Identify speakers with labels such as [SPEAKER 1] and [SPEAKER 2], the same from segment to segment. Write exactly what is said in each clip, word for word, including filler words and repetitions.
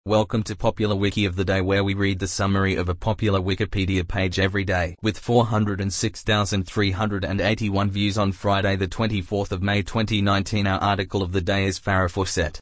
[SPEAKER 1] Welcome to Popular Wiki of the Day, where we read the summary of a popular Wikipedia page every day. With four hundred six thousand three hundred eighty-one views on Friday the twenty-fourth of May twenty nineteen, our article of the day is Farrah Fawcett.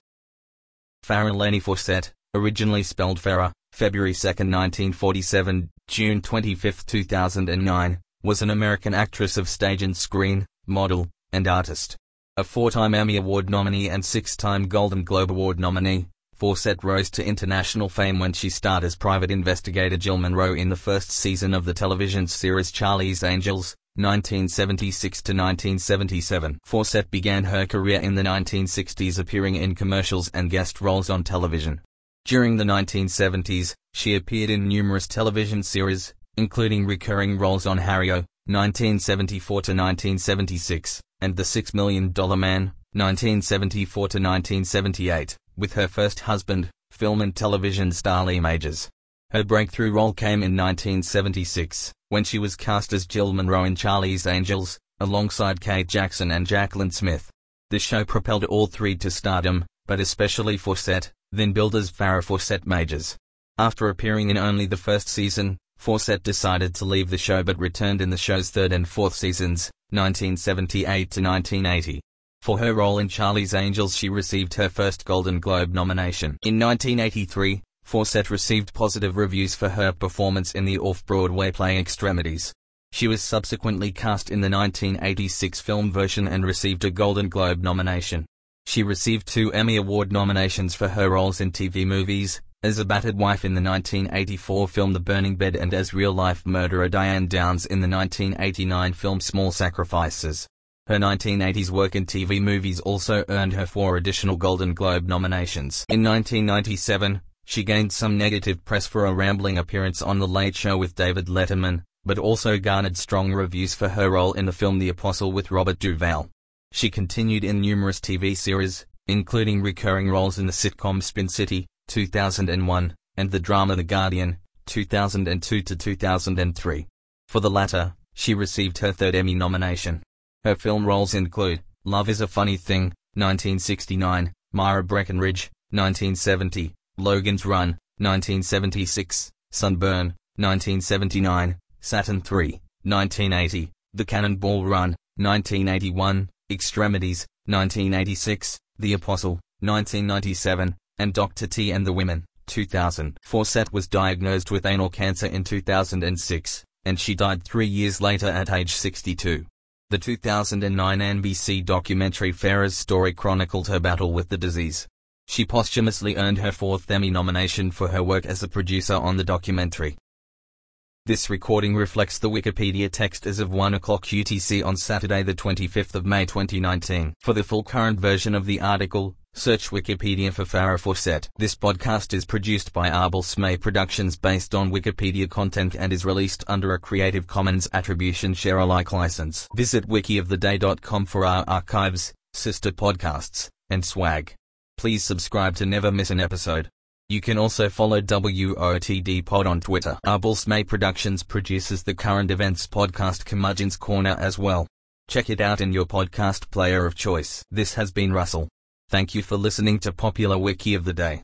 [SPEAKER 1] Farrah Leni Fawcett, originally spelled Farrah, February second nineteen forty-seven, June twenty-fifth two thousand nine, was an American actress of stage and screen, model, and artist. A four-time Emmy Award nominee and six-time Golden Globe Award nominee, Fawcett rose to international fame when she starred as private investigator Jill Monroe in the first season of the television series Charlie's Angels, nineteen seventy-six to nineteen seventy-seven. Fawcett began her career in the nineteen sixties appearing in commercials and guest roles on television. During the nineteen seventies, she appeared in numerous television series, including recurring roles on Harry O, nineteen seventy-four to nineteen seventy-six, and The Six Million Dollar Man, nineteen seventy-four to nineteen seventy-eight. With her first husband, film and television star Lee Majors. Her breakthrough role came in nineteen seventy-six, when she was cast as Jill Monroe in Charlie's Angels, alongside Kate Jackson and Jaclyn Smith. The show propelled all three to stardom, but especially Fawcett, then billed as Farrah Fawcett Majors. After appearing in only the first season, Fawcett decided to leave the show but returned in the show's third and fourth seasons, nineteen seventy-eight to nineteen eighty. For her role in Charlie's Angels, she received her first Golden Globe nomination. In nineteen eighty-three, Fawcett received positive reviews for her performance in the off-Broadway play Extremities. She was subsequently cast in the nineteen eighty-six film version and received a Golden Globe nomination. She received two Emmy Award nominations for her roles in T V movies, as a battered wife in the nineteen eighty-four film The Burning Bed and as real-life murderer Diane Downs in the nineteen eighty-nine film Small Sacrifices. Her nineteen eighties work in T V movies also earned her four additional Golden Globe nominations. In nineteen ninety-seven, she gained some negative press for a rambling appearance on The Late Show with David Letterman, but also garnered strong reviews for her role in the film The Apostle with Robert Duvall. She continued in numerous T V series, including recurring roles in the sitcom Spin City, two thousand one, and the drama The Guardian, two thousand two to two thousand three. For the latter, she received her third Emmy nomination. Her film roles include Love is a Funny Thing, nineteen sixty-nine, Myra Breckinridge, nineteen seventy, Logan's Run, nineteen seventy-six, Sunburn, nineteen seventy-nine, Saturn three, nineteen eighty, The Cannonball Run, nineteen eighty-one, Extremities, nineteen eighty-six, The Apostle, nineteen ninety-seven, and Doctor T and the Women, two thousand. Fawcett was diagnosed with anal cancer in two thousand six, and she died three years later at age sixty-two. The two thousand nine N B C documentary Farrah's Story chronicled her battle with the disease. She posthumously earned her fourth Emmy nomination for her work as a producer on the documentary. This recording reflects the Wikipedia text as of one o'clock U T C on Saturday the twenty-fifth of May twenty nineteen. For the full current version of the article, search Wikipedia for Farrah Fawcett. This podcast is produced by Arbel Smay Productions based on Wikipedia content and is released under a Creative Commons Attribution Share Alike license. Visit wiki of the day dot com for our archives, sister podcasts, and swag. Please subscribe to never miss an episode. You can also follow W O T D Pod on Twitter. Arbel Smay Productions produces the current events podcast Curmudgeon's Corner as well. Check it out in your podcast player of choice. This has been Russell. Thank you for listening to Popular Wiki of the Day.